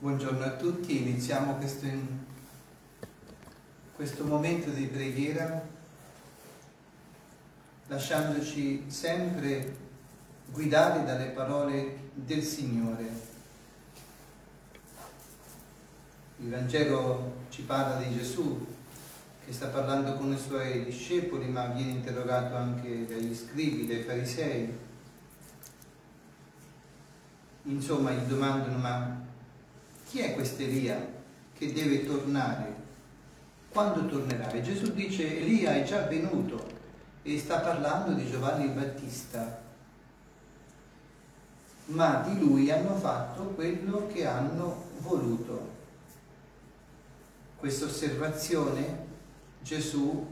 Buongiorno a tutti, iniziamo questo momento di preghiera lasciandoci sempre guidare dalle parole del Signore. Il Vangelo ci parla di Gesù che sta parlando con i suoi discepoli, ma viene interrogato anche dagli scribi, dai farisei. Insomma, gli domandano: ma chi è quest'Elia che deve tornare? Quando tornerà? E Gesù dice: Elia è già venuto, e sta parlando di Giovanni il Battista. Ma di lui hanno fatto quello che hanno voluto. Questa osservazione Gesù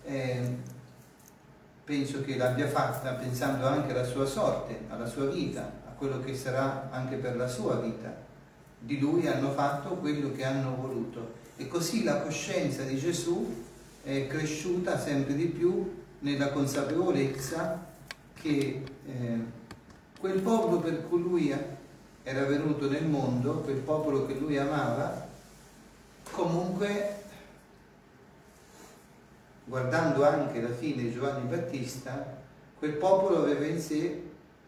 penso che l'abbia fatta pensando anche alla sua sorte, alla sua vita, a quello che sarà anche per la sua vita. Di lui hanno fatto quello che hanno voluto, e così la coscienza di Gesù è cresciuta sempre di più nella consapevolezza che quel popolo per cui lui era venuto nel mondo, quel popolo che lui amava, comunque, guardando anche la fine di Giovanni Battista, quel popolo aveva in sé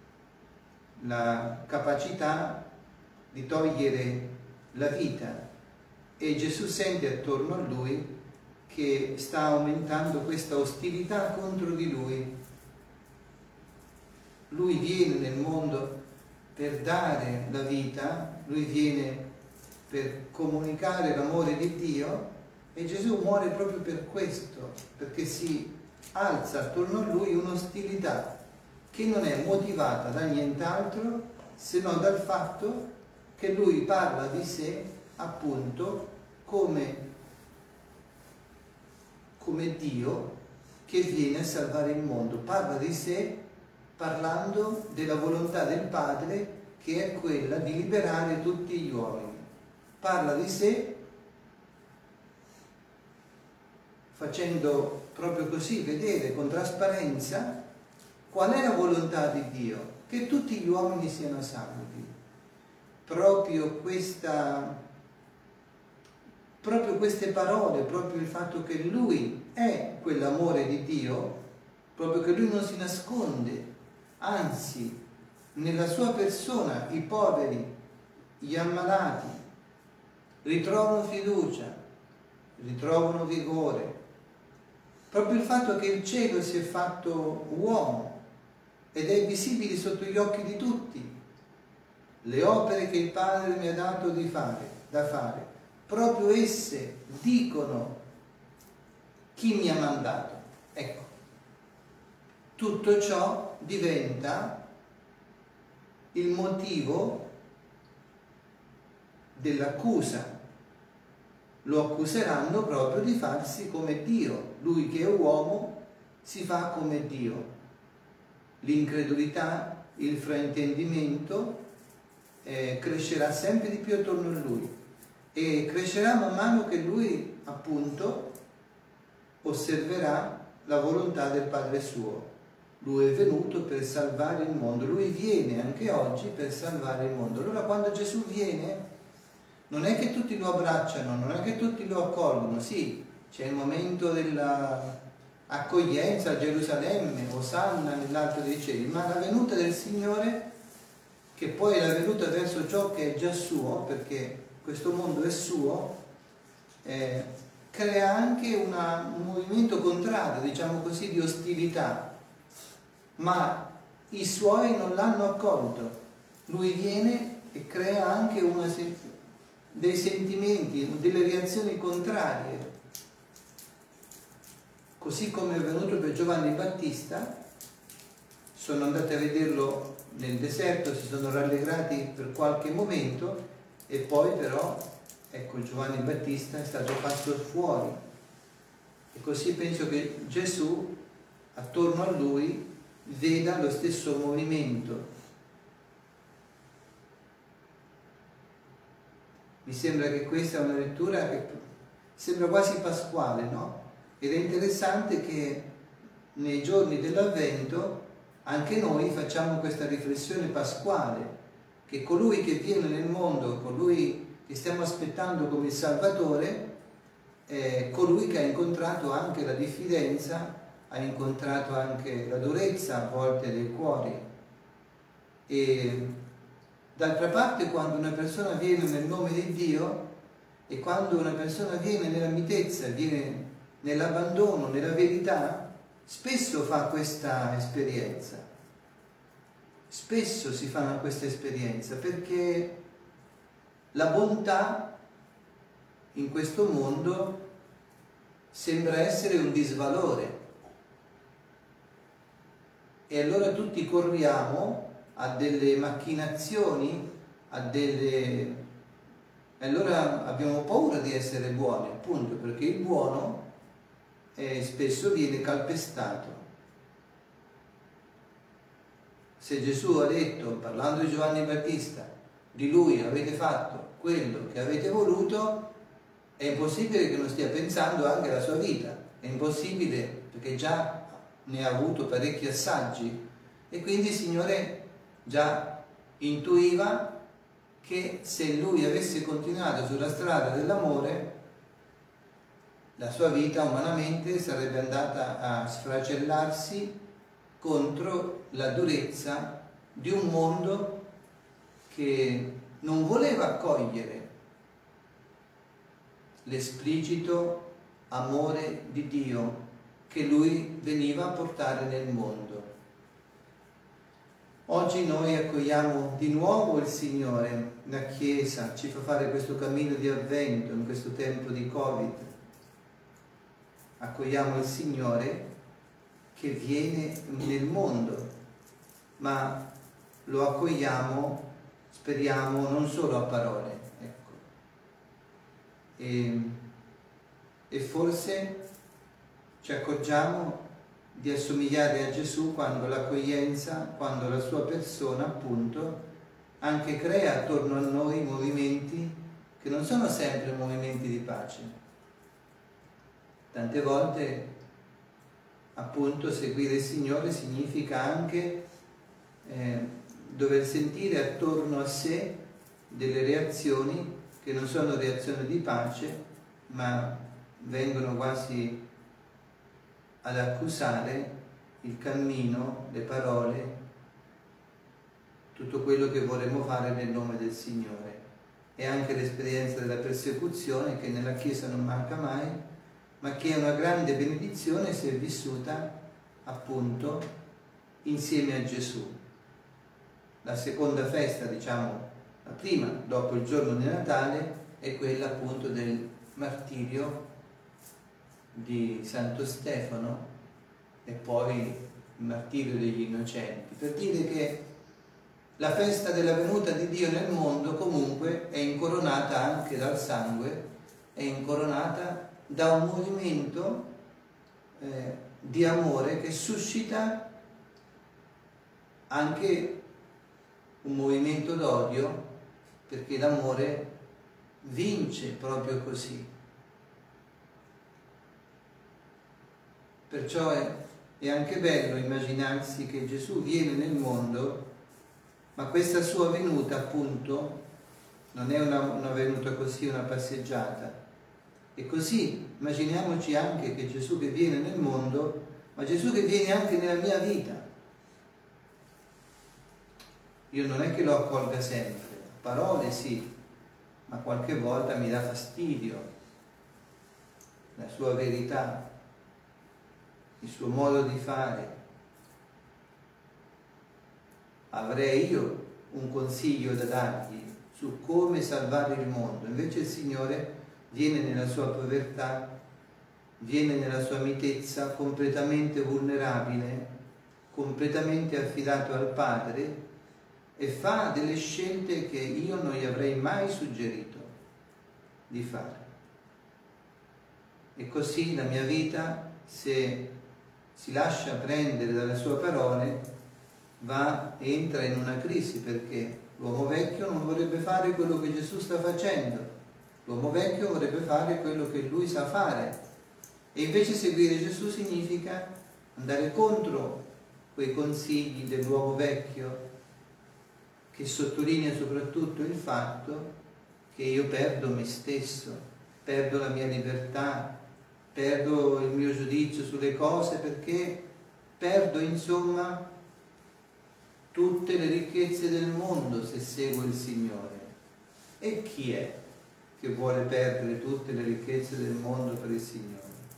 la capacità di togliere la vita, e Gesù sente attorno a lui che sta aumentando questa ostilità contro di lui. Lui viene nel mondo per dare la vita, lui viene per comunicare l'amore di Dio, e Gesù muore proprio per questo, perché si alza attorno a lui un'ostilità che non è motivata da nient'altro se non dal fatto che lui parla di sé appunto come Dio che viene a salvare il mondo. Parla di sé parlando della volontà del Padre, che è quella di liberare tutti gli uomini. Parla di sé facendo proprio così vedere con trasparenza qual è la volontà di Dio: che tutti gli uomini siano salvi. Proprio queste parole, proprio il fatto che lui è quell'amore di Dio, proprio che lui non si nasconde, anzi nella sua persona i poveri, gli ammalati ritrovano fiducia, ritrovano vigore. Proprio il fatto che il cielo si è fatto uomo ed è visibile sotto gli occhi di tutti, le opere che il Padre mi ha dato da fare, proprio esse dicono chi mi ha mandato. Ecco, tutto ciò diventa il motivo dell'accusa. Lo accuseranno proprio di farsi come Dio. Lui che è uomo si fa come Dio. L'incredulità, il fraintendimento crescerà sempre di più attorno a lui, e crescerà man mano che lui appunto osserverà la volontà del Padre suo. Lui è venuto per salvare il mondo, lui viene anche oggi per salvare il mondo. Allora quando Gesù viene non è che tutti lo abbracciano, non è che tutti lo accolgono. Sì, c'è il momento dell'accoglienza a Gerusalemme, Osanna nell'alto dei cieli, ma la venuta del Signore, che poi è la venuta verso ciò che è già suo, perché questo mondo è suo, crea anche un movimento contrario, diciamo così, di ostilità, ma i suoi non l'hanno accolto. Lui viene e crea anche dei sentimenti, delle reazioni contrarie, così come è venuto per Giovanni Battista. Sono andati a vederlo nel deserto, si sono rallegrati per qualche momento, e poi però, ecco, Giovanni Battista è stato fatto fuori. E così penso che Gesù attorno a lui veda lo stesso movimento. Mi sembra che questa è una lettura che sembra quasi pasquale, no? Ed è interessante che nei giorni dell'Avvento anche noi facciamo questa riflessione pasquale, che colui che viene nel mondo, colui che stiamo aspettando come il Salvatore è colui che ha incontrato anche la diffidenza, ha incontrato anche la durezza a volte dei cuori. E d'altra parte, quando una persona viene nel nome di Dio e quando una persona viene nella mitezza, viene nell'abbandono, nella verità, spesso fa questa esperienza. Spesso si fa questa esperienza perché la bontà in questo mondo sembra essere un disvalore. E allora tutti corriamo a delle macchinazioni, e allora abbiamo paura di essere buoni, appunto, perché il buono spesso viene calpestato. Se Gesù ha detto, parlando di Giovanni Battista, di lui avete fatto quello che avete voluto, è impossibile che non stia pensando anche alla sua vita, è impossibile perché già ne ha avuto parecchi assaggi e quindi il Signore già intuiva che se lui avesse continuato sulla strada dell'amore, la sua vita umanamente sarebbe andata a sfracellarsi contro la durezza di un mondo che non voleva accogliere l'esplicito amore di Dio che lui veniva a portare nel mondo. Oggi noi accogliamo di nuovo il Signore, la Chiesa ci fa fare questo cammino di avvento in questo tempo di Covid. Accogliamo il Signore che viene nel mondo, ma lo accogliamo, speriamo, non solo a parole, ecco. E forse ci accorgiamo di assomigliare a Gesù quando l'accoglienza, quando la sua persona, appunto, anche crea attorno a noi movimenti che non sono sempre movimenti di pace. Tante volte, appunto, seguire il Signore significa anche dover sentire attorno a sé delle reazioni che non sono reazioni di pace, ma vengono quasi ad accusare il cammino, le parole, tutto quello che vorremmo fare nel nome del Signore. E anche l'esperienza della persecuzione che nella Chiesa non manca mai, ma che è una grande benedizione se è vissuta appunto insieme a Gesù. La seconda festa, diciamo, la prima dopo il giorno di Natale, è quella appunto del martirio di Santo Stefano e poi il martirio degli innocenti, per dire che la festa della venuta di Dio nel mondo comunque è incoronata anche dal sangue, è incoronata da un movimento di amore che suscita anche un movimento d'odio, perché l'amore vince proprio così. Perciò è anche bello immaginarsi che Gesù viene nel mondo, ma questa sua venuta appunto non è una venuta così, una passeggiata. E così immaginiamoci anche che Gesù che viene nel mondo, ma Gesù che viene anche nella mia vita. Io non è che lo accolga sempre, a parole sì, ma qualche volta mi dà fastidio la sua verità, il suo modo di fare. Avrei io un consiglio da dargli su come salvare il mondo, invece il Signore viene nella sua povertà, viene nella sua mitezza, completamente vulnerabile, completamente affidato al Padre, e fa delle scelte che io non gli avrei mai suggerito di fare. E così la mia vita, se si lascia prendere dalle sue parole, entra in una crisi, perché l'uomo vecchio non vorrebbe fare quello che Gesù sta facendo, l'uomo vecchio vorrebbe fare quello che lui sa fare, e invece seguire Gesù significa andare contro quei consigli dell'uomo vecchio, che sottolinea soprattutto il fatto che io perdo me stesso, perdo la mia libertà, perdo il mio giudizio sulle cose, perché perdo insomma tutte le ricchezze del mondo se seguo il Signore. E chi è che vuole perdere tutte le ricchezze del mondo per il Signore?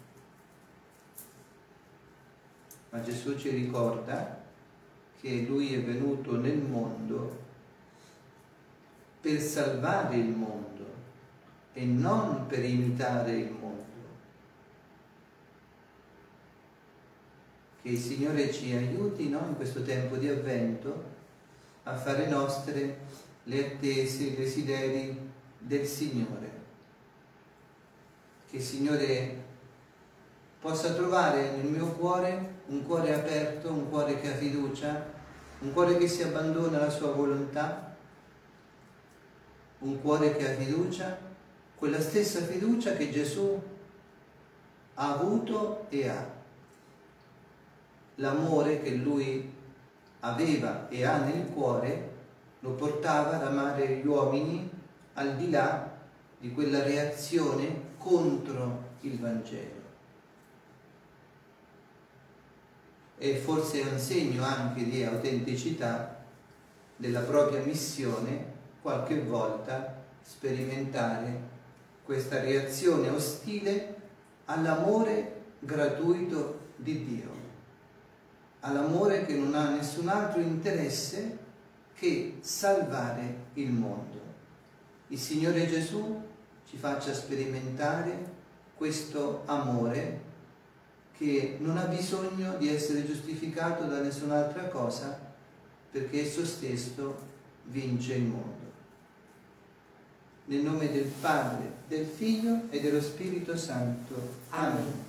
Ma Gesù ci ricorda che Lui è venuto nel mondo per salvare il mondo e non per imitare il mondo. Che il Signore ci aiuti, no, in questo tempo di Avvento a fare nostre le attese, i desideri del Signore. Che il Signore possa trovare nel mio cuore un cuore aperto, un cuore che ha fiducia, un cuore che si abbandona alla sua volontà, un cuore che ha fiducia, quella stessa fiducia che Gesù ha avuto e ha. L'amore che Lui aveva e ha nel cuore lo portava ad amare gli uomini al di là di quella reazione contro il Vangelo. E forse è un segno anche di autenticità della propria missione qualche volta sperimentare questa reazione ostile all'amore gratuito di Dio, all'amore che non ha nessun altro interesse che salvare il mondo. Il Signore Gesù ci faccia sperimentare questo amore che non ha bisogno di essere giustificato da nessun'altra cosa, perché esso stesso vince il mondo. Nel nome del Padre, del Figlio e dello Spirito Santo. Amen.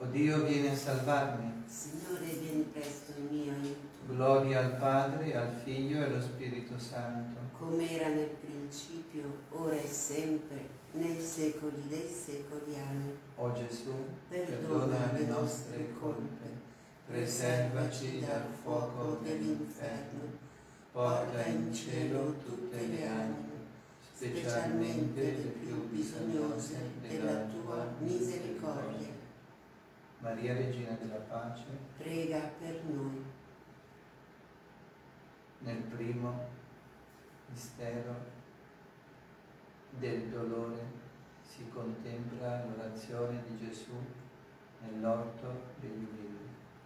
Dio, vieni a salvarmi. Signore, vieni presto in mio aiuto. Gloria al Padre, al Figlio e allo Spirito Santo. Come era nel principio, ora e sempre, nei secoli dei secoli. Amen. O Gesù, Perdona le nostre colpe, preservaci dal fuoco dell'inferno, porta in cielo tutte le anime, specialmente le più bisognose della tua misericordia. Maria, Regina della Pace, Prega per noi. nel primo mistero del dolore si contempla l'orazione di Gesù nell'orto degli ulivi.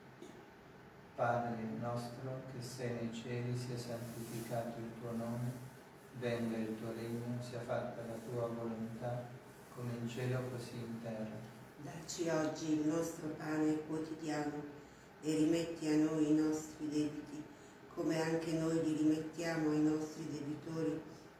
Padre nostro che sei nei cieli, sia santificato il tuo nome, venga il tuo regno, sia fatta la tua volontà, come in cielo così in terra. Dacci oggi il nostro pane quotidiano e rimetti a noi i nostri debiti, come anche noi li rimettiamo ai nostri debitori,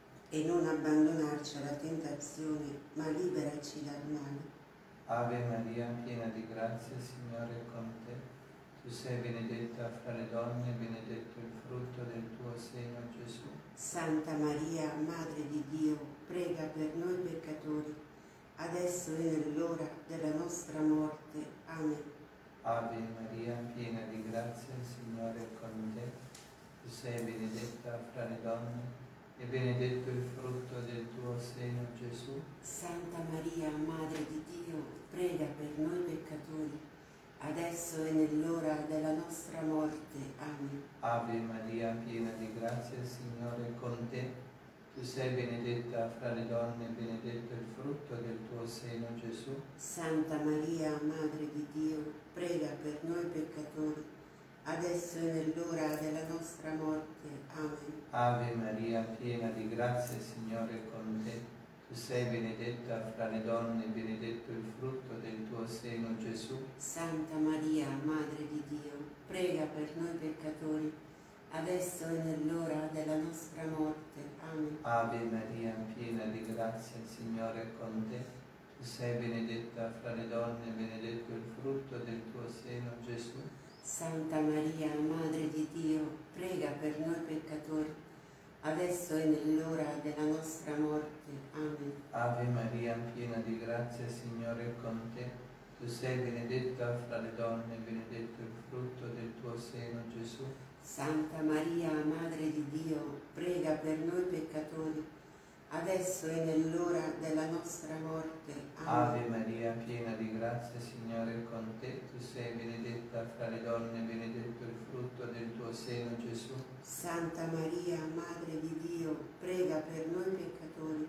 e non abbandonarci alla tentazione, ma liberaci dal male. Ave Maria, piena di grazia, il Signore è con te. Tu sei benedetta fra le donne, e benedetto il frutto del tuo seno, Gesù. Santa Maria, Madre di Dio, prega per noi peccatori, adesso e nell'ora della nostra morte. Amen. Ave Maria, piena di grazia, il Signore è con te. Tu sei benedetta fra le donne, e benedetto il frutto del tuo seno, Gesù. Santa Maria, Madre di Dio, prega per noi peccatori, adesso e nell'ora della nostra morte. Amen. Ave Maria, piena di grazia, il Signore è con te. Tu sei benedetta fra le donne, e benedetto il frutto del tuo seno, Gesù. Santa Maria, Madre di Dio, prega per noi peccatori, adesso e nell'ora della nostra morte. Amen. Ave Maria, piena di grazia, il Signore è con te. Tu sei benedetta fra le donne, e benedetto il frutto del tuo seno, Gesù. Santa Maria, Madre di Dio, prega per noi peccatori, adesso e nell'ora della nostra morte. Amen. Ave Maria, piena di grazia, il Signore è con te. Tu sei benedetta fra le donne, e benedetto il frutto del tuo seno, Gesù. Santa Maria, Madre di Dio, prega per noi peccatori, adesso e nell'ora della nostra morte. Amen. Ave Maria, piena di grazia, il Signore è con te. Tu sei benedetta fra le donne, e benedetto il frutto del tuo seno, Gesù. Santa Maria, Madre di Dio, prega per noi peccatori, adesso e nell'ora della nostra morte. Amen. Ave Maria, piena di grazia, il Signore è con te. Tu sei benedetta fra le donne, e benedetto il frutto del tuo seno, Gesù. Santa Maria, Madre di Dio, prega per noi peccatori,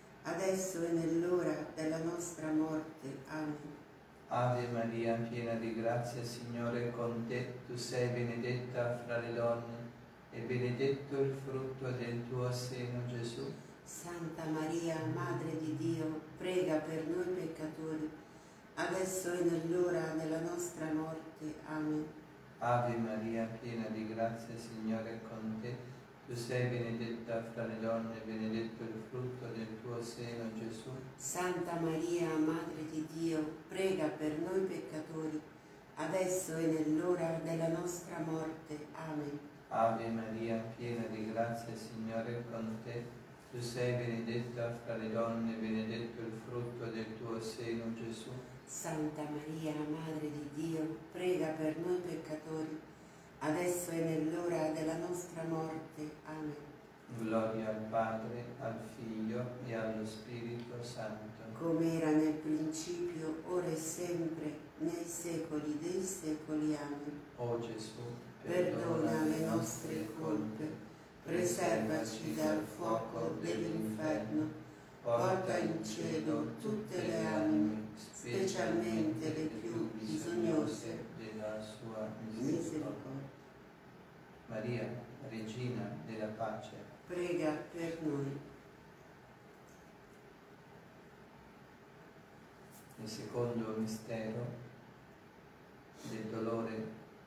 adesso e nell'ora della nostra morte. Amen. Ave Maria, piena di grazia, il Signore è con te. Tu sei benedetta fra le donne, e benedetto il frutto del tuo seno, Gesù. Santa Maria, Madre di Dio, prega per noi peccatori, adesso e nell'ora della nostra morte. Amen. Ave Maria, piena di grazia, il Signore è con te. Tu sei benedetta fra le donne, e benedetto il frutto del tuo seno, Gesù. Santa Maria, Madre di Dio, prega per noi peccatori, adesso e nell'ora della nostra morte. Amen. Ave Maria, piena di grazia, il Signore è con te. Tu sei benedetta fra le donne, e benedetto il frutto del tuo seno, Gesù. Santa Maria, Madre di Dio, prega per noi peccatori, adesso e nell'ora della nostra morte. Amen. Gloria al Padre, al Figlio e allo Spirito Santo. Come era nel principio, ora e sempre, nei secoli dei secoli. Amen. O Gesù, Perdona le nostre colpe, preservaci dal fuoco dell'inferno, porta in cielo tutte le anime, specialmente le più bisognose della sua misericordia. misericordia. Maria, Regina della Pace, Prega per noi. nel secondo mistero del dolore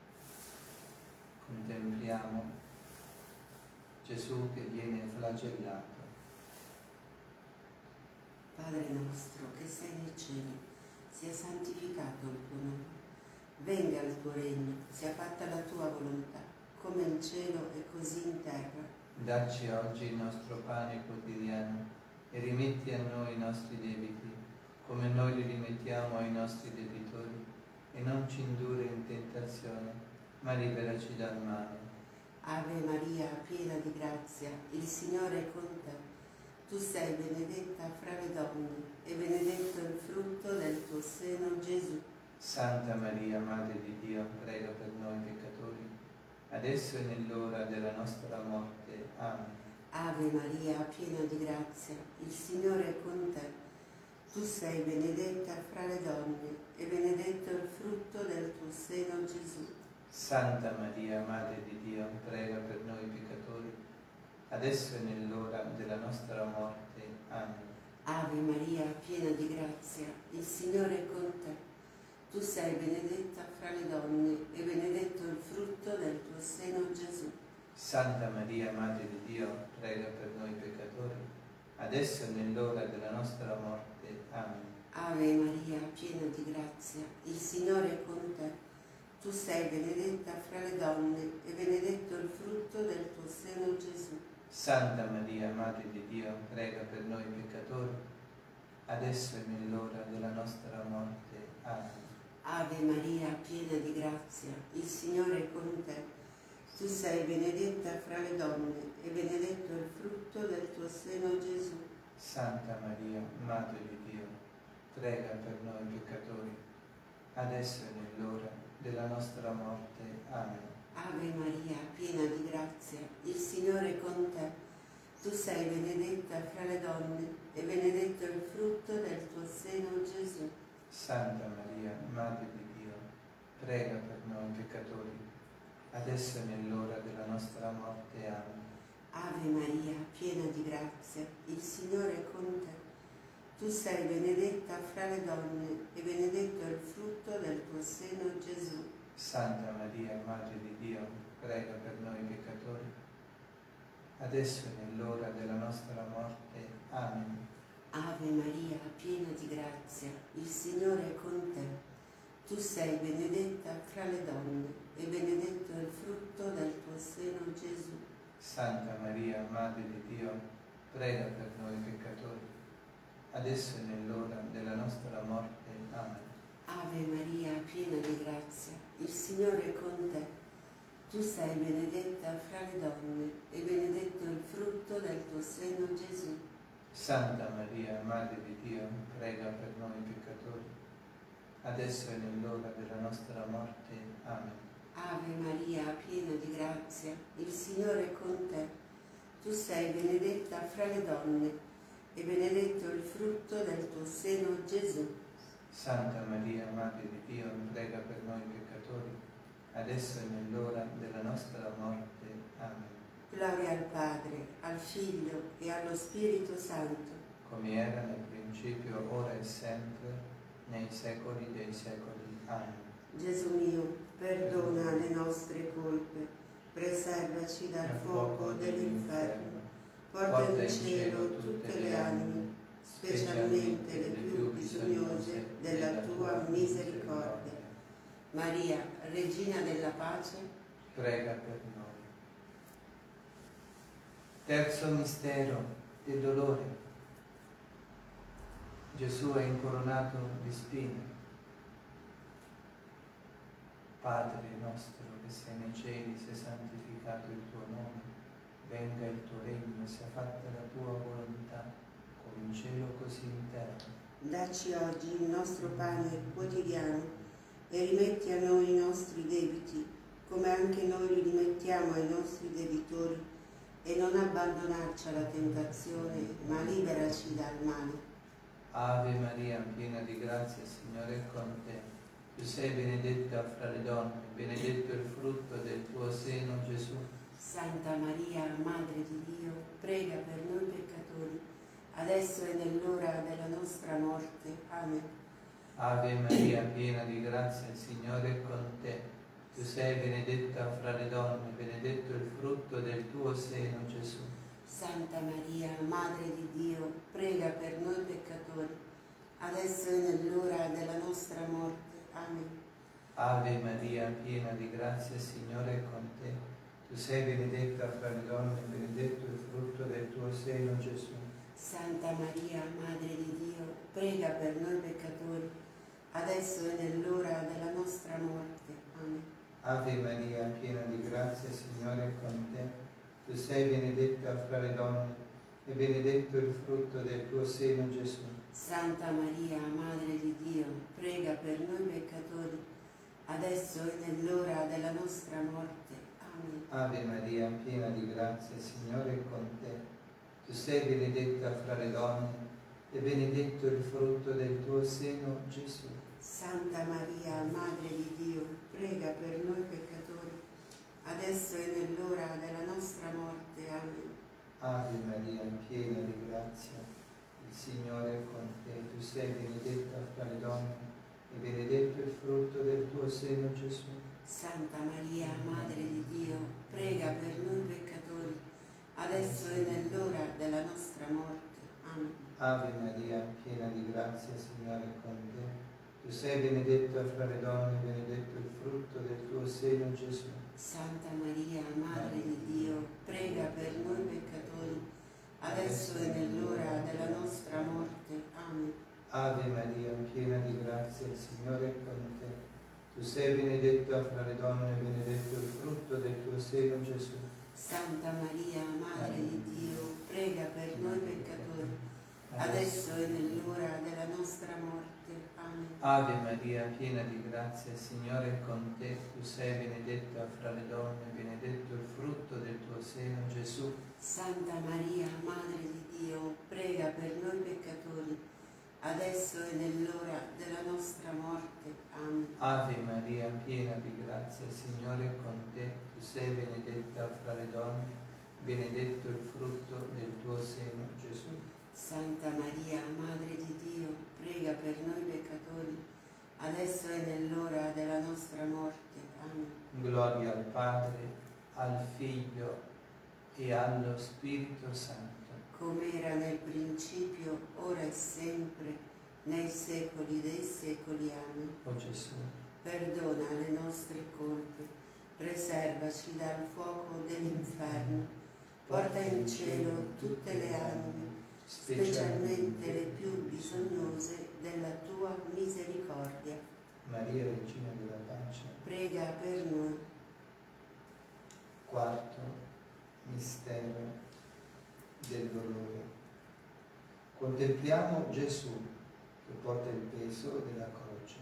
contempliamo Gesù che viene flagellato. Padre nostro che sei nei cieli, sia santificato il tuo nome. Venga il tuo regno, sia fatta la tua volontà, come in cielo e così in terra. Dacci oggi il nostro pane quotidiano e rimetti a noi i nostri debiti, come noi li rimettiamo ai nostri debitori, e non ci indurre in tentazione, ma liberaci dal male. Ave Maria, piena di grazia, il Signore è con te. Tu sei benedetta fra le donne, e benedetto il frutto del tuo seno, Gesù. Santa Maria, Madre di Dio, prega per noi peccatori, adesso e nell'ora della nostra morte. Amen. Ave Maria, piena di grazia, il Signore è con te. Tu sei benedetta fra le donne, e benedetto il frutto del tuo seno, Gesù. Santa Maria, Madre di Dio, prega per noi peccatori, adesso e nell'ora della nostra morte. Amen. Ave Maria, piena di grazia, il Signore è con te. Tu sei benedetta fra le donne, e benedetto il frutto del tuo seno, Gesù. Santa Maria, Madre di Dio, prega per noi peccatori, adesso e nell'ora della nostra morte. Amen. Ave Maria, piena di grazia, il Signore è con te. Tu sei benedetta fra le donne, e benedetto il frutto del tuo seno, Gesù. Santa Maria, Madre di Dio, prega per noi peccatori, adesso e nell'ora della nostra morte. Amen. Ave Maria, piena di grazia, il Signore è con te. Tu sei benedetta fra le donne, e benedetto il frutto del tuo seno, Gesù. Santa Maria, Madre di Dio, prega per noi peccatori, adesso e nell'ora della nostra morte. Amen. Ave Maria, piena di grazia, il Signore è con te. Tu sei benedetta fra le donne, e benedetto il frutto del tuo seno, Gesù. Santa Maria, Madre di Dio, prega per noi peccatori, adesso e nell'ora della nostra morte. Amen. Ave Maria, piena di grazia, il Signore è con te. Tu sei benedetta fra le donne, e benedetto il frutto del tuo seno, Gesù. Santa Maria, Madre di Dio, prega per noi peccatori, adesso e nell'ora della nostra morte. Amen. Ave Maria, piena di grazia, il Signore è con te. Tu sei benedetta fra le donne, e benedetto il frutto del tuo seno, Gesù. Santa Maria, Madre di Dio, prega per noi peccatori, adesso e nell'ora della nostra morte. Amen. Ave Maria, piena di grazia, il Signore è con te. Tu sei benedetta fra le donne, e benedetto il frutto del tuo seno, Gesù. Santa Maria, Madre di Dio, prega per noi peccatori, adesso e nell'ora della nostra morte. Amen. Ave Maria, piena di grazia, il Signore è con te. Tu sei benedetta fra le donne, e benedetto il frutto del tuo seno, Gesù. Santa Maria, Madre di Dio, prega per noi peccatori, adesso e nell'ora della nostra morte. Amen. Gloria al Padre, al Figlio e allo Spirito Santo, come era nel principio, ora e sempre, nei secoli dei secoli. Amen. Gesù mio, perdona le nostre colpe, preservaci dal fuoco dell'inferno, porta in cielo tutte le anime, specialmente le più bisognose della tua misericordia. Maria, Regina della Pace, prega per noi. Terzo mistero del dolore. Gesù è incoronato di spine. Padre nostro che sei nei cieli, sia santificato il tuo nome, venga il tuo regno, sia fatta la tua volontà, come in cielo così in terra. Dacci oggi il nostro pane quotidiano, e rimetti a noi i nostri debiti, come anche noi li rimettiamo ai nostri debitori, e non abbandonarci alla tentazione, ma liberaci dal male. Ave Maria, piena di grazia, il Signore è con te. Tu sei benedetta fra le donne, benedetto il frutto del tuo seno, Gesù. Santa Maria, Madre di Dio, prega per noi peccatori, adesso e nell'ora della nostra morte. Amen. Ave Maria, piena di grazia, il Signore è con te. Tu sei benedetta fra le donne, benedetto il frutto del tuo seno, Gesù. Santa Maria, Madre di Dio, prega per noi peccatori, adesso e nell'ora della nostra morte. Amen. Ave Maria, piena di grazia, il Signore è con te. Tu sei benedetta fra le donne, benedetto il frutto del tuo seno, Gesù. Santa Maria, Madre di Dio, prega per noi peccatori, adesso e nell'ora della nostra morte. Amen. Ave Maria, piena di grazia, il Signore è con te. Tu sei benedetta fra le donne, e benedetto il frutto del tuo seno, Gesù. Santa Maria, Madre di Dio, prega per noi peccatori, adesso e nell'ora della nostra morte. Amen. Ave Maria, piena di grazia, il Signore è con te. Tu sei benedetta fra le donne, e benedetto il frutto del tuo seno, Gesù. Santa Maria, Madre di Dio, prega per noi peccatori, adesso e nell'ora della nostra morte. Amen. Ave Maria, piena di grazia, il Signore è con te. Tu sei benedetta fra le donne, e benedetto il frutto del tuo seno, Gesù. Santa Maria, Madre di Dio, prega per noi peccatori, adesso e nell'ora della nostra morte. Amen. Ave Maria, piena di grazia, il Signore è con te. Tu sei benedetta fra le donne, e benedetto il frutto del tuo seno, Gesù. Santa Maria, Madre di Dio, prega per noi peccatori, adesso e nell'ora della nostra morte. Amen. Ave Maria, piena di grazia, il Signore è con te. Tu sei benedetta fra le donne, e benedetto il frutto del tuo seno, Gesù. Santa Maria, Madre di Dio, prega per noi peccatori, adesso e nell'ora della nostra morte. Amen. Ave Maria, piena di grazia, il Signore è con te. Tu sei benedetta fra le donne, e benedetto il frutto del tuo seno, Gesù. Santa Maria, Madre di Dio, prega per noi peccatori, adesso e nell'ora della nostra morte. Amen. Ave Maria, piena di grazia, il Signore è con te. Tu sei benedetta fra le donne, benedetto il frutto del tuo seno, Gesù. Santa Maria, Madre di Dio, prega per noi peccatori, adesso e nell'ora della nostra morte. Amen. Gloria al Padre, al Figlio e allo Spirito Santo. Come era nel principio, ora e sempre, nei secoli dei secoli. Amen. O Gesù, Perdona le nostre colpe, preservaci dal fuoco dell'inferno, porta in cielo tutte le anime, specialmente le più bisognose della tua misericordia. Maria, Regina della Pace. Prega per noi. Quarto mistero del dolore. Contempliamo Gesù che porta il peso della croce.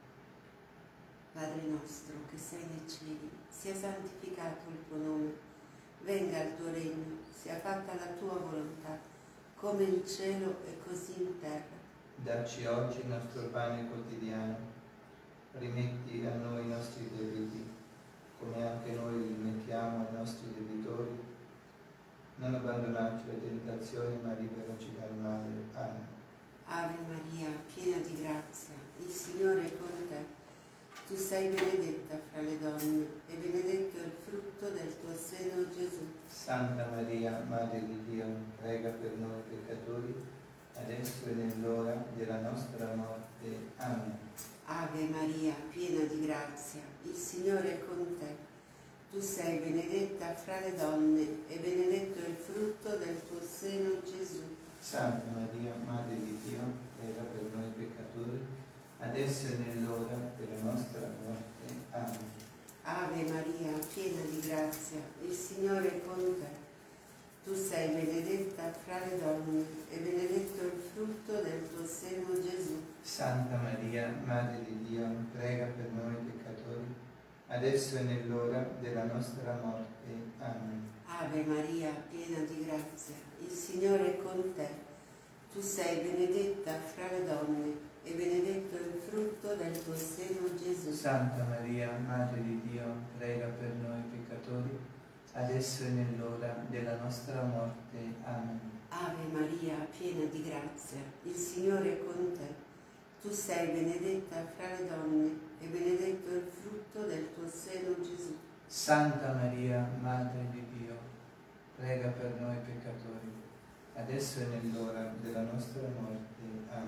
Padre nostro che sei nei cieli, sia santificato il tuo nome, venga il tuo regno, sia fatta la tua volontà, come in cielo e così in terra. Dacci oggi il nostro pane quotidiano, rimetti a noi i nostri debiti, come anche noi li rimettiamo ai nostri debitori. Non abbandonarci alle tentazioni, ma liberaci dal male. Amen. Ave Maria, piena di grazia, il Signore è con te. Tu sei benedetta fra le donne, e benedetto è il frutto del tuo seno, Gesù. Santa Maria, Madre di Dio, prega per noi peccatori, adesso e nell'ora della nostra morte. Amen. Ave Maria, piena di grazia, il Signore è con te. Tu sei benedetta fra le donne, e benedetto è il frutto del tuo seno, Gesù. Santa Maria, Madre di Dio, prega per noi peccatori, adesso e nell'ora della nostra morte. Amen. Ave Maria, piena di grazia, il Signore è con te. Tu sei benedetta fra le donne, e benedetto è il frutto del tuo seno, Gesù. Santa Maria, Madre di Dio, prega per noi peccatori, adesso e nell'ora della nostra morte. Amen. Ave Maria, piena di grazia, il Signore è con te. Tu sei benedetta fra le donne, e benedetto è il frutto del tuo seno, Gesù. Santa Maria, Madre di Dio, prega per noi peccatori, adesso e nell'ora della nostra morte. Amen. Ave Maria, piena di grazia, il Signore è con te. Tu sei benedetta fra le donne, e benedetto è il frutto del tuo seno, Gesù. Santa Maria, Madre di Dio, prega per noi peccatori, adesso e nell'ora della nostra morte. Amen.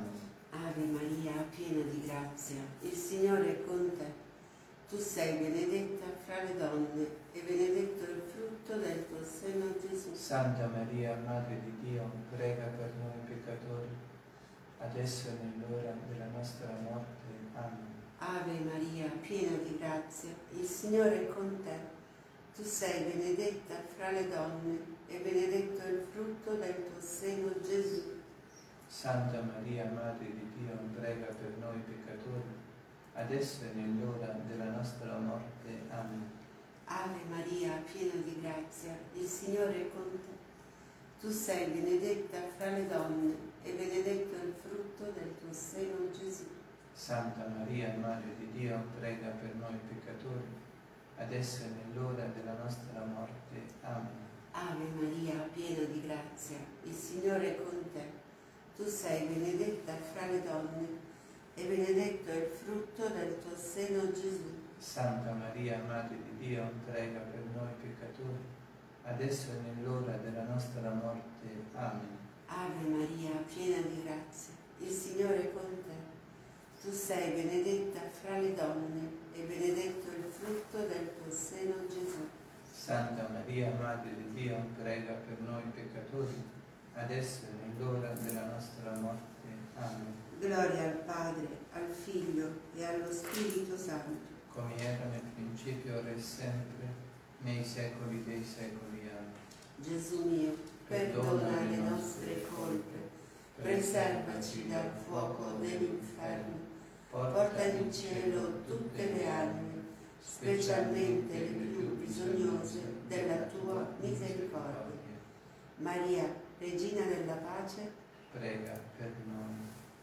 Ave Maria, piena di grazia, il Signore è con te. Tu sei benedetta fra le donne e benedetto il frutto del tuo seno, Gesù. Santa Maria, Madre di Dio, prega per noi peccatori, adesso e nell'ora della nostra morte. Amen. Ave Maria, piena di grazia, il Signore è con te. Tu sei benedetta fra le donne e benedetto il frutto del tuo seno, Gesù. Santa Maria, Madre di Dio, prega per noi peccatori, adesso e nell'ora della nostra morte. Amen. Ave Maria, piena di grazia, il Signore è con te. Tu sei benedetta fra le donne e benedetto il frutto del tuo seno, Gesù. Santa Maria, Madre di Dio, prega per noi peccatori, adesso e nell'ora della nostra morte. Amen. Ave Maria, piena di grazia, il Signore è con te. Tu sei benedetta fra le donne e benedetto è il frutto del tuo seno, Gesù. Santa Maria, Madre di Dio, prega per noi peccatori, adesso e nell'ora della nostra morte. Amen. Ave Maria, piena di grazia, il Signore è con te. Tu sei benedetta fra le donne e benedetto il frutto del tuo seno, Gesù. Santa Maria, Madre di Dio, prega per noi peccatori, adesso e nell'ora della nostra morte. Amen. Gloria al Padre, al Figlio e allo Spirito Santo, come era nel principio, ora e sempre, nei secoli dei secoli. Amen. Gesù mio, perdona le nostre colpe, preservaci dal fuoco dell'inferno, porta in cielo tutte le anime, specialmente le più bisognose della tua misericordia. Maria, Regina della pace, prega per noi.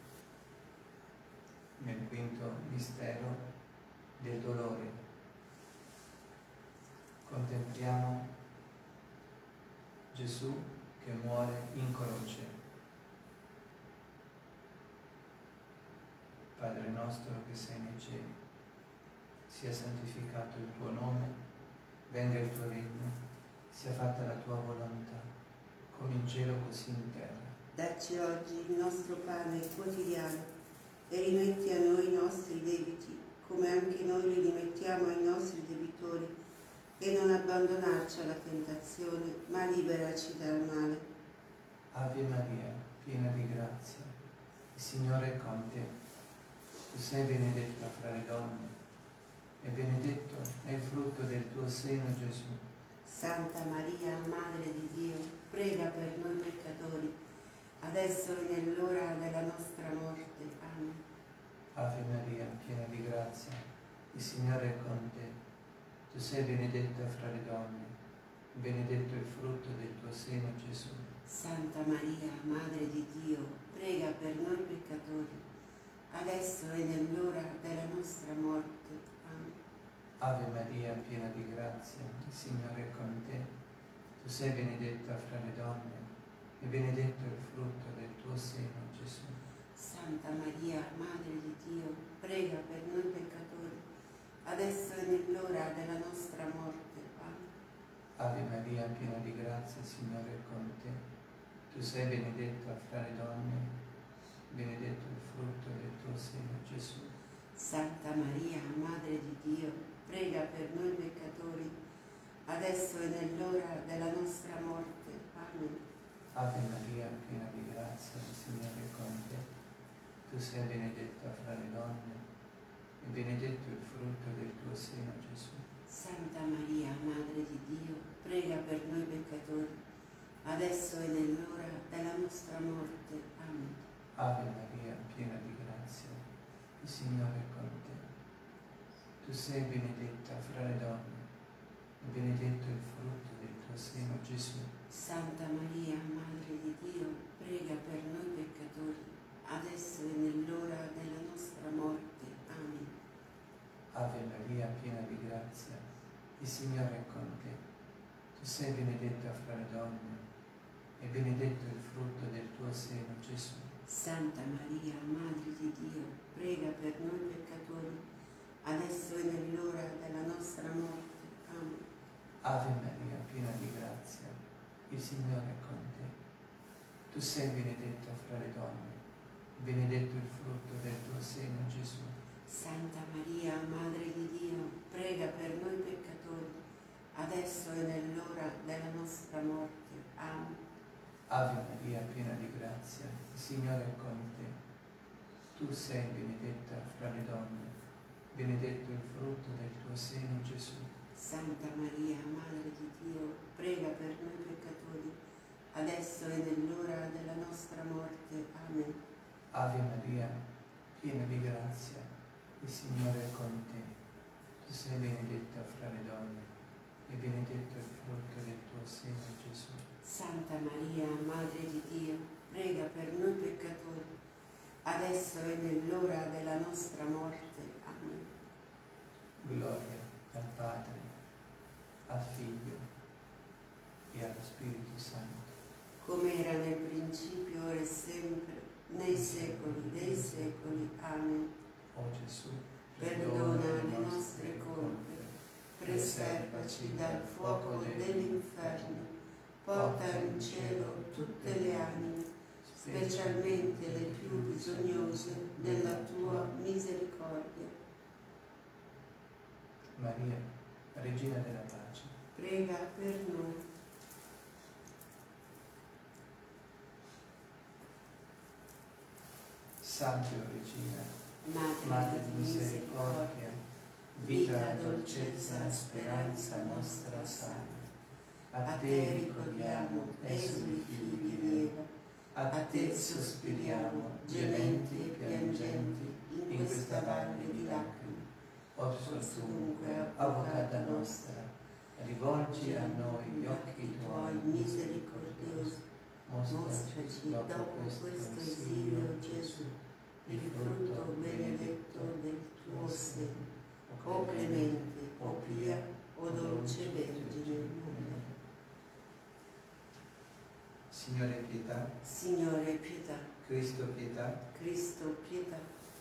Nel quinto mistero del dolore contempliamo Gesù che muore in croce. Padre nostro che sei nei cieli, sia santificato il tuo nome, venga il tuo regno, sia fatta la tua volontà, come in cielo così in terra. Dacci oggi il nostro pane quotidiano e rimetti a noi i nostri debiti, come anche noi li rimettiamo ai nostri debitori, e non abbandonarci alla tentazione, ma liberaci dal male. Ave Maria, piena di grazia, il Signore è con te. Tu sei benedetta fra le donne e benedetto è il frutto del tuo seno, Gesù. Santa Maria, Madre di Dio, prega per noi peccatori, adesso e nell'ora della nostra morte. Amen. Ave Maria, piena di grazia, il Signore è con te. Tu sei benedetta fra le donne, benedetto è il frutto del tuo seno, Gesù. Santa Maria, Madre di Dio, prega per noi peccatori, adesso e nell'ora della nostra morte. Amen. Ave Maria, piena di grazia, il Signore è con te. Tu sei benedetta fra le donne e benedetto è il frutto del tuo seno, Gesù. Santa Maria, Madre di Dio, prega per noi peccatori, adesso e nell'ora della nostra morte. Amen. Ave Maria, piena di grazia, il Signore è con te. Tu sei benedetta fra le donne, benedetto il frutto del tuo seno, Gesù. Santa Maria, Madre di Dio, prega per noi peccatori, adesso e nell'ora della nostra morte. Amen. Ave Maria, piena di grazia, il Signore è con te. Tu sei benedetta fra le donne e benedetto il frutto del tuo seno, Gesù. Santa Maria, Madre di Dio, prega per noi peccatori, adesso e nell'ora della nostra morte. Amen. Ave Maria, piena di grazia, il Signore è con te. Tu sei benedetta fra le donne e benedetto il frutto del tuo seno, Gesù. Santa Maria, Madre di Dio, prega per noi peccatori, adesso e nell'ora della nostra morte. Amen. Ave Maria, piena di grazia, il Signore è con te. Tu sei benedetta fra le donne e benedetto il frutto del tuo seno, Gesù. Santa Maria, Madre di Dio, prega per noi peccatori, adesso e nell'ora della nostra morte. Amen. Ave Maria, piena di grazia, il Signore è con te. Tu sei benedetta fra le donne benedetto il frutto del tuo seno, Gesù. Santa Maria, Madre di Dio, prega per noi peccatori, adesso e nell'ora della nostra morte. Amen. Ave Maria, piena di grazia, il Signore è con te. Tu sei benedetta fra le donne, benedetto il frutto del tuo seno, Gesù. Santa Maria, Madre di Dio, prega per noi peccatori, adesso e nell'ora della nostra morte. Amen. Ave Maria, piena di grazia, il Signore è con te. Tu sei benedetta fra le donne, e benedetto il frutto del tuo seno, Gesù. Santa Maria, Madre di Dio, prega per noi peccatori, adesso e nell'ora della nostra morte. Amen. Gloria al Padre, al Figlio e allo Spirito Santo. Come era nel principio, ora e sempre, nei secoli dei secoli. Amen. O Gesù, Perdona le nostre colpe, preservaci dal fuoco dell'inferno, porta in cielo tutte le anime, specialmente le più bisognose della tua misericordia. Maria, Regina della Pace, Prega per noi. Salve o Regina, Madre Madre di di misericordia, vita, dolcezza, speranza nostra salve. A te ricordiamo, esuli figli di Eva, a te sospiriamo, gementi e piangenti, in questa valle di lacrime. Orso dunque, avvocata nostra, rivolgi a noi gli occhi tuoi misericordiosi, mostraci dopo questo esilio, Gesù, il frutto benedetto del tuo seno, o clemente, o pia, o dolce Vergine. Signore pietà, Signore pietà, Cristo pietà, Cristo pietà,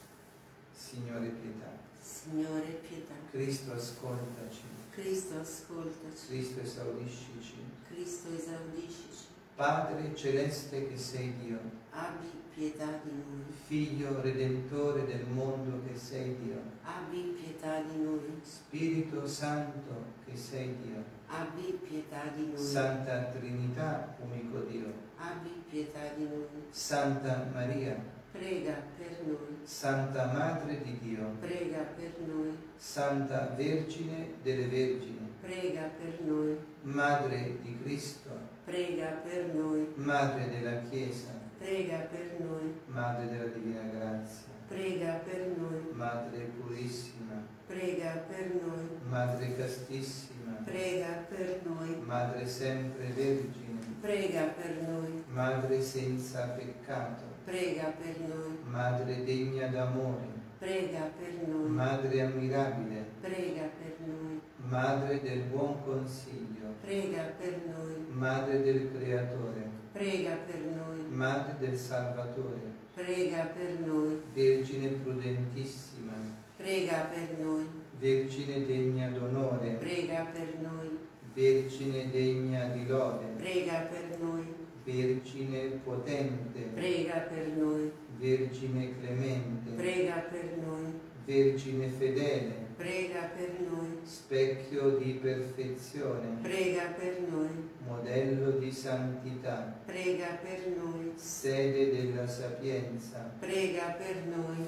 Signore pietà, Signore pietà, Cristo ascoltaci, Cristo ascoltaci, Cristo esaudiscici, Cristo esaudiscici, Padre celeste che sei Dio, abbi pietà di noi, Figlio redentore del mondo che sei Dio, abbi pietà di noi, Spirito Santo che sei Dio, abbi pietà di noi, Santa Trinità, unico Dio, abbi pietà di noi, Santa Maria, prega per noi, Santa Madre di Dio, prega per noi, Santa Vergine delle Vergini, prega per noi, Madre di Cristo, prega per noi, Madre della Chiesa, prega per noi, Madre della Divina Grazia, prega per noi, Madre purissima, prega per noi, Madre castissima, prega per noi, Madre sempre Vergine, prega per noi, Madre senza peccato, prega per noi, Madre degna d'amore, prega per noi, Madre ammirabile, prega per noi, Madre del buon consiglio, prega per noi, Madre del Creatore, prega per noi, Madre del Salvatore, prega per noi, Vergine prudentissima, prega per noi, Vergine degna d'onore, prega per noi, Vergine degna di lode, prega per noi, Vergine potente, prega per noi, Vergine clemente, prega per noi, Vergine fedele, prega per noi, specchio di perfezione, prega per noi, modello di santità, prega per noi, sede della sapienza, prega per noi,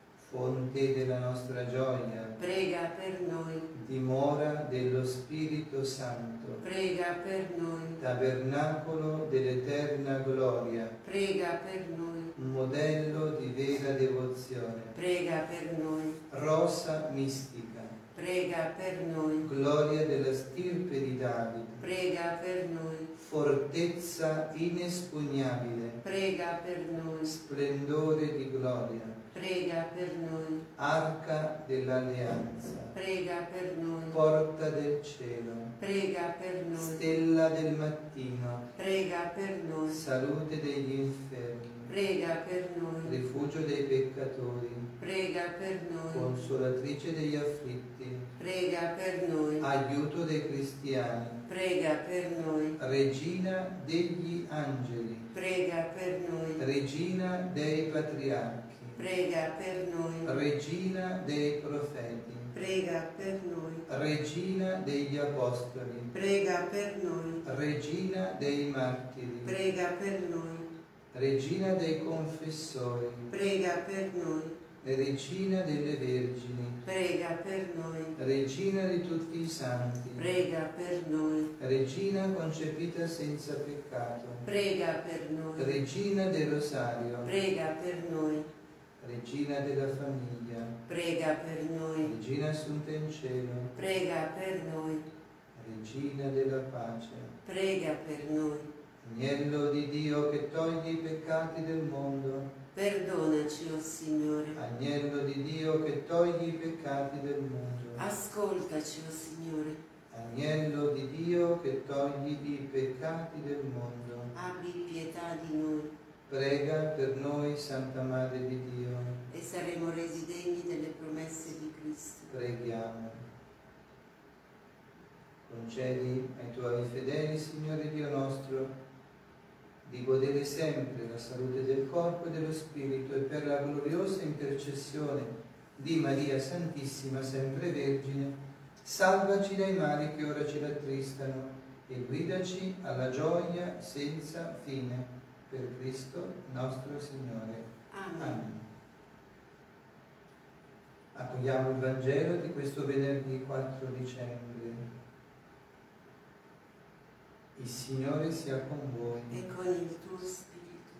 fonte della nostra gioia, prega per noi, dimora dello Spirito Santo, prega per noi, tabernacolo dell'eterna gloria, prega per noi, modello di vera devozione, prega per noi, rosa mistica, prega per noi, gloria della stirpe di Davide, prega per noi, fortezza inespugnabile, prega per noi, splendore di gloria, prega per noi, arca dell'alleanza, prega per noi, porta del cielo, prega per noi, stella del mattino, prega per noi, salute degli infermi, prega per noi. Rifugio dei peccatori, Prega per noi. consolatrice degli afflitti, Prega per noi. aiuto dei cristiani, Prega per noi. regina degli angeli, Prega per noi. regina dei patriarchi, Prega per noi. regina dei profeti, Prega per noi. regina degli apostoli, Prega per noi. regina dei martiri, Prega per noi. regina dei confessori, Prega per noi. regina delle vergini, Prega per noi. regina di tutti i santi, Prega per noi. regina concepita senza peccato, Prega per noi. regina del rosario, Prega per noi. regina della famiglia, Prega per noi. regina assunta in cielo, Prega per noi. regina della pace, Prega per noi. agnello di Dio che toglie i peccati del mondo, Perdonaci, o Signore. agnello di Dio che toglie i peccati del mondo, Ascoltaci, o Signore. agnello di Dio che toglie i peccati del mondo, Abbi pietà di noi prega per noi, Santa Madre di Dio. e saremo resi degni delle promesse di Cristo. Preghiamo. Concedi ai tuoi fedeli, Signore Dio nostro, di godere sempre la salute del corpo e dello spirito, e per la gloriosa intercessione di Maria Santissima, sempre Vergine, salvaci dai mali che ora ci rattristano e guidaci alla gioia senza fine. Per Cristo nostro Signore. Amen. Amen. Accogliamo il Vangelo di questo venerdì 4 dicembre. Il Signore sia con voi. E con il tuo spirito.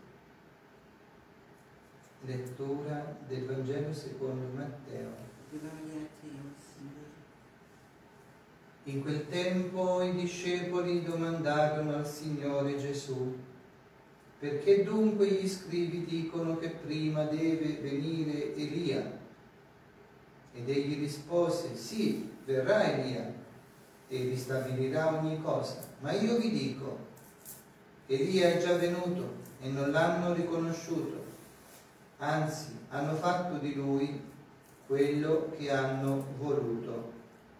Lettura del Vangelo secondo Matteo. Gloria a te, o Signore. In quel tempo i discepoli domandarono al Signore Gesù: perché dunque gli scribi dicono che prima deve venire Elia? Ed egli rispose: sì, verrà Elia e ristabilirà ogni cosa. Ma io vi dico, Elia è già venuto e non l'hanno riconosciuto, anzi hanno fatto di lui quello che hanno voluto.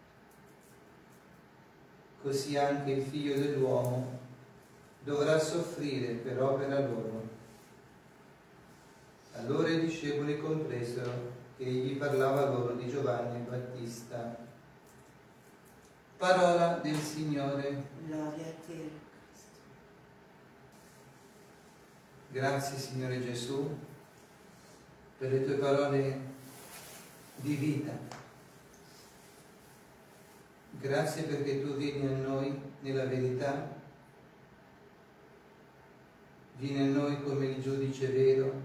Così anche il Figlio dell'uomo dovrà soffrire per opera loro. Allora i discepoli compresero che egli parlava loro di Giovanni Battista. Parola del Signore. Gloria a te, Cristo. Grazie, Signore Gesù, per le tue parole di vita. Grazie perché tu vieni a noi nella verità, vieni a noi come il giudice vero,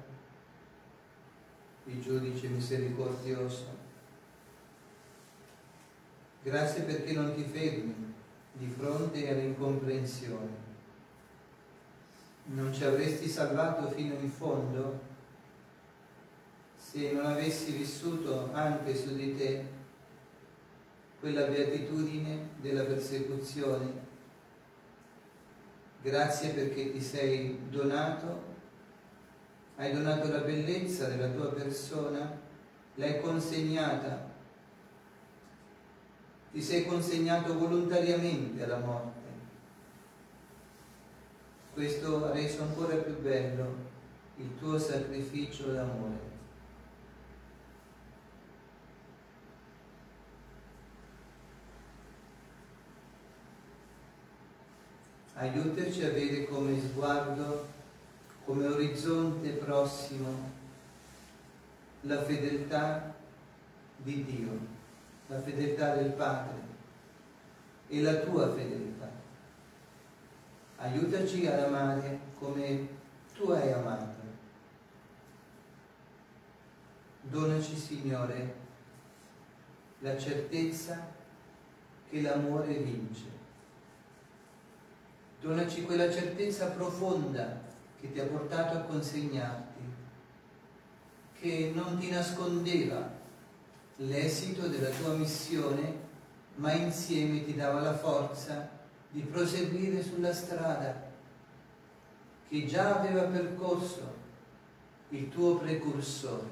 il giudice misericordioso. Grazie perché non ti fermi di fronte all'incomprensione. Non ci avresti salvato fino in fondo se non avessi vissuto anche su di te quella beatitudine della persecuzione. Grazie perché ti sei donato, hai donato la bellezza della tua persona, l'hai consegnata, ti sei consegnato volontariamente alla morte. Questo ha reso ancora più bello il tuo sacrificio d'amore. Aiutaci a avere come sguardo, come orizzonte prossimo, la fedeltà di Dio, la fedeltà del Padre e la tua fedeltà. Aiutaci ad amare come tu hai amato. Donaci, Signore, la certezza che l'amore vince. Donaci quella certezza profonda che ti ha portato a consegnarti, che non ti nascondeva l'esito della tua missione, ma insieme ti dava la forza di proseguire sulla strada che già aveva percorso il tuo precursore.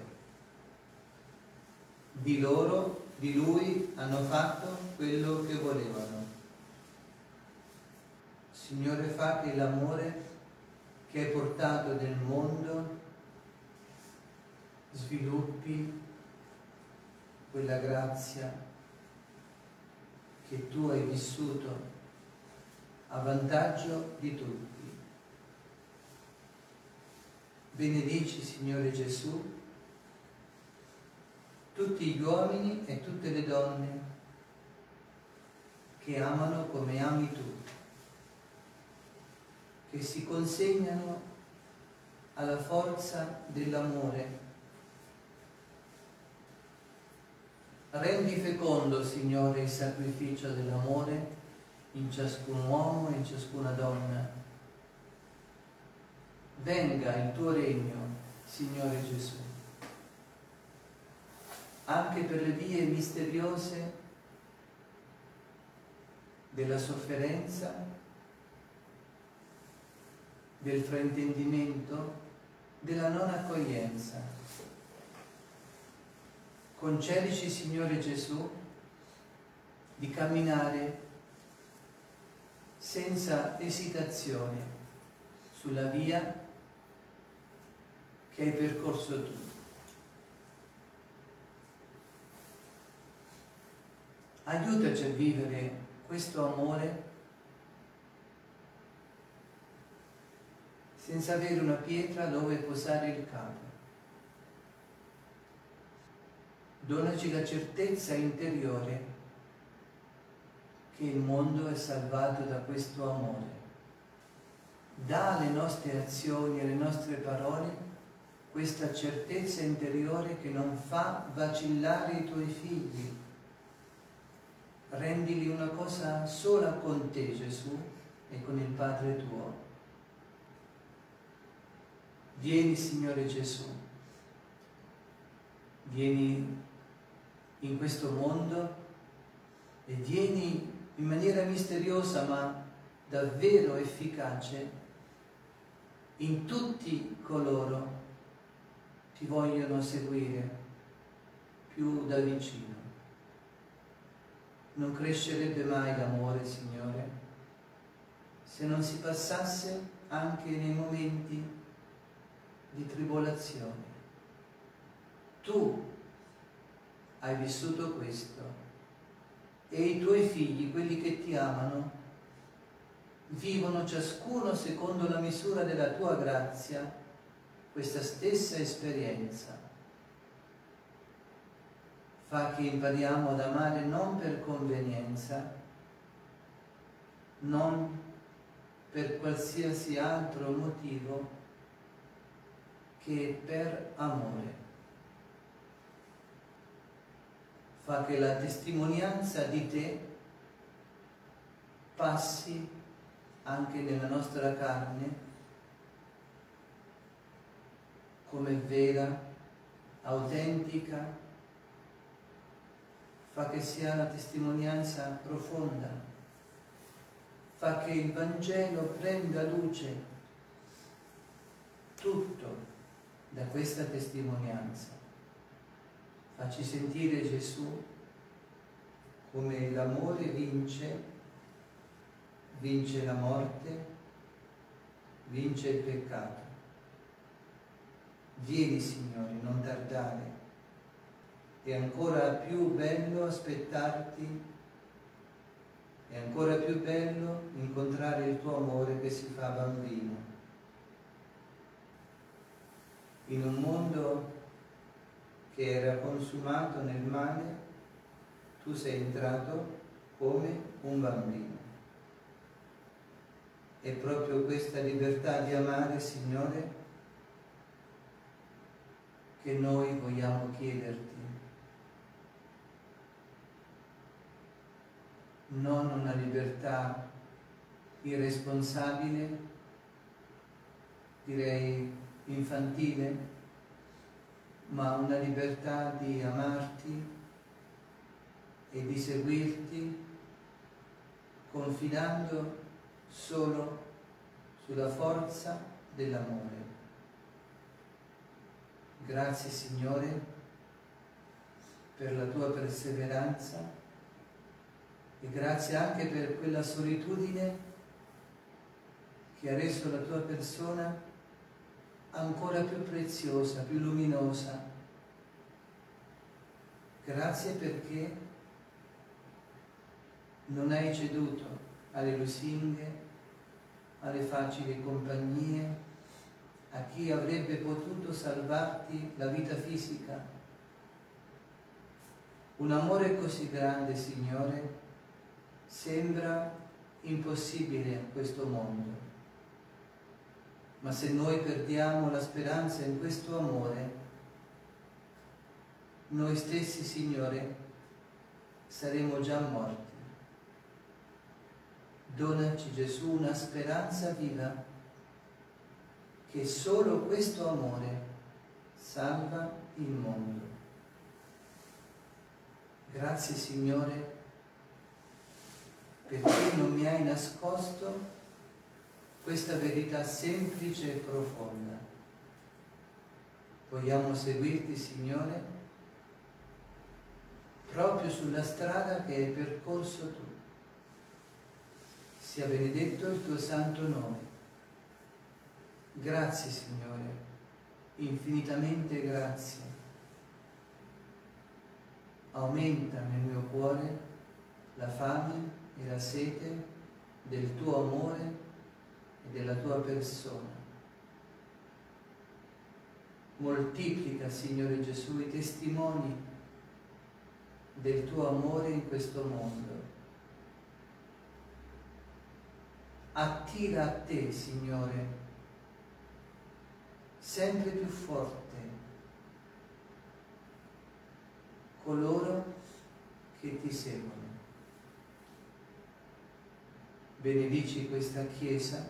Di lui hanno fatto quello che volevano. Signore, fa che l'amore che hai portato nel mondo sviluppi quella grazia che tu hai vissuto a vantaggio di tutti. Benedici, Signore Gesù, tutti gli uomini e tutte le donne che amano come ami tu, che si consegnano alla forza dell'amore. Rendi fecondo, Signore, il sacrificio dell'amore in ciascun uomo e in ciascuna donna. Venga il tuo regno, Signore Gesù, anche per le vie misteriose della sofferenza, del fraintendimento, della non accoglienza. Concedici, Signore Gesù, di camminare senza esitazione sulla via che hai percorso tu. Aiutaci a vivere questo amore senza avere una pietra dove posare il capo. Donaci la certezza interiore che il mondo è salvato da questo amore. Dà alle nostre azioni e alle nostre parole questa certezza interiore che non fa vacillare i tuoi figli. Rendili una cosa sola con te, Gesù, e con il Padre tuo. Vieni, Signore Gesù, vieni in questo mondo e vieni in maniera misteriosa ma davvero efficace in tutti coloro che ti vogliono seguire più da vicino. Non crescerebbe mai l'amore, Signore, se non si passasse anche nei momenti di tribolazione. Tu hai vissuto questo e i tuoi figli, quelli che ti amano, vivono ciascuno secondo la misura della tua grazia questa stessa esperienza. Fa che impariamo ad amare non per convenienza, non per qualsiasi altro motivo che per amore. Fa che la testimonianza di te passi anche nella nostra carne come vera, autentica. Fa che sia una testimonianza profonda, fa che il Vangelo prenda luce tutto da questa testimonianza. Facci sentire Gesù come l'amore vince la morte, vince il peccato. Vieni, Signore, non tardare. È ancora più bello aspettarti, è ancora più bello incontrare il tuo amore che si fa bambino. In un mondo che era consumato nel male, tu sei entrato come un bambino. È proprio questa libertà di amare, Signore, che noi vogliamo chiederti. Non una libertà irresponsabile, direi infantile, ma una libertà di amarti e di seguirti confidando solo sulla forza dell'amore. Grazie Signore per la tua perseveranza e grazie anche per quella solitudine che ha reso la tua persona ancora più preziosa, più luminosa. Grazie perché non hai ceduto alle lusinghe, alle facili compagnie, a chi avrebbe potuto salvarti la vita fisica. Un amore così grande, Signore, sembra impossibile a questo mondo, ma se noi perdiamo la speranza in questo amore, noi stessi, Signore, saremo già morti. Donaci, Gesù, una speranza viva, che solo questo amore salva il mondo. Grazie, Signore, perché non mi hai nascosto questa verità semplice e profonda. Vogliamo seguirti, Signore, proprio sulla strada che hai percorso tu. Sia benedetto il tuo santo nome. Grazie, Signore, infinitamente grazie. Aumenta nel mio cuore la fame e la sete del tuo amore e della tua persona. Moltiplica, Signore Gesù, i testimoni del tuo amore in questo mondo. Attira a te, Signore, sempre più forte coloro che ti seguono. Benedici questa Chiesa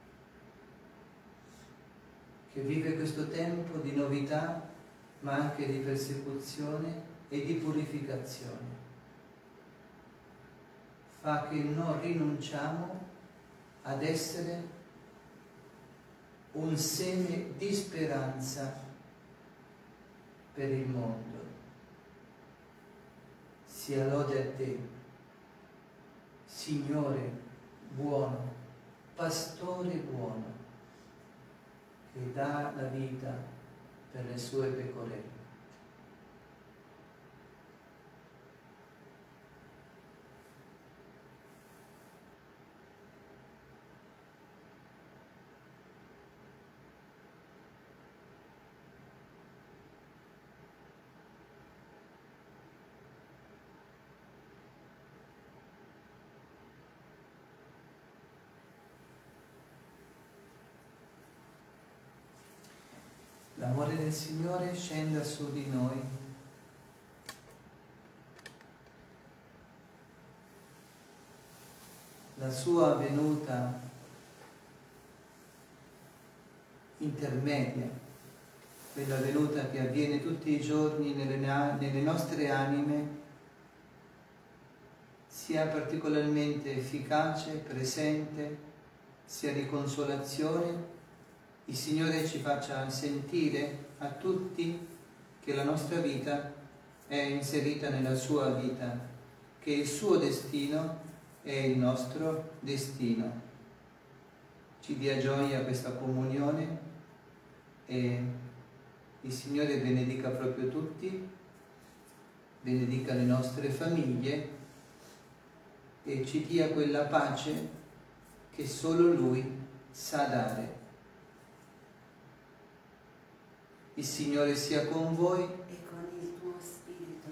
che vive questo tempo di novità, ma anche di persecuzione e di purificazione. Fa che non rinunciamo ad essere un seme di speranza per il mondo. Sia lode a te, Signore buono, Pastore buono, che dà la vita per le sue pecorelle. L'amore del Signore scenda su di noi. La sua venuta intermedia, quella venuta che avviene tutti i giorni nelle nostre anime, sia particolarmente efficace, presente, sia di consolazione. Il Signore ci faccia sentire a tutti che la nostra vita è inserita nella sua vita, che il suo destino è il nostro destino. Ci dia gioia questa comunione e il Signore benedica proprio tutti, benedica le nostre famiglie e ci dia quella pace che solo Lui sa dare. Il Signore sia con voi e con il tuo spirito.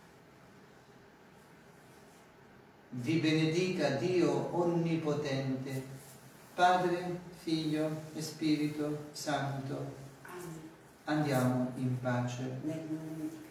Vi benedica Dio Onnipotente, Padre, Figlio e Spirito Santo. Amen. Andiamo in pace. Nel nome di